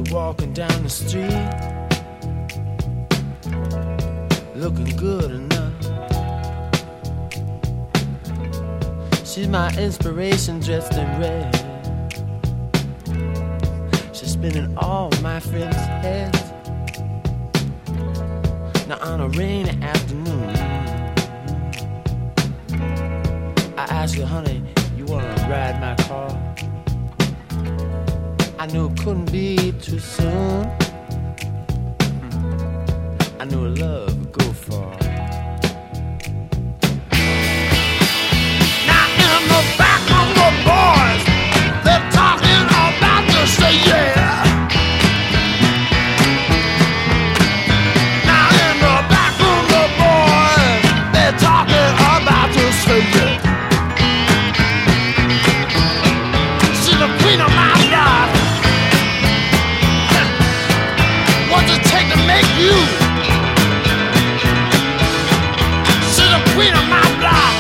walking down the street, looking good enough. She's my inspiration dressed in red. She's spinning all my friends' heads. Now on a rainy afternoon, I asked her, honey, you wanna ride my car? I knew it couldn't be too soon. I knew love would go far. Now in the back room, the boys, they're talking about to say yeah. Now in the back room, the boys, they're talking about to say yeah. She's the queen of my life. What's it take to make you? She's the queen of my block.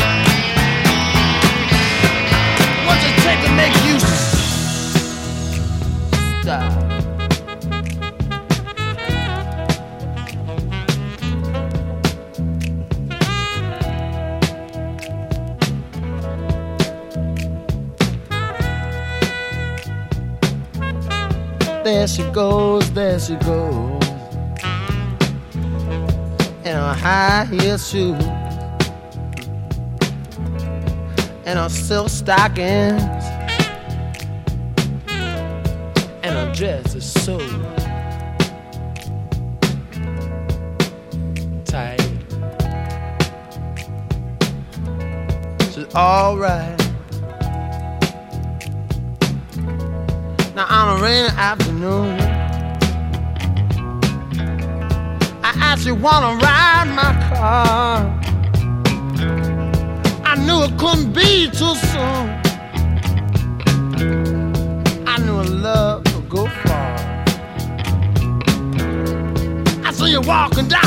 What's it take to make you stop? There she goes, there she goes, in her high heel shoes and her silk stockings, and her dress is so tight. She's alright. Now on a rainy afternoon, I asked you wanna ride my car. I knew it couldn't be too soon. I knew love would go far. I see you walking down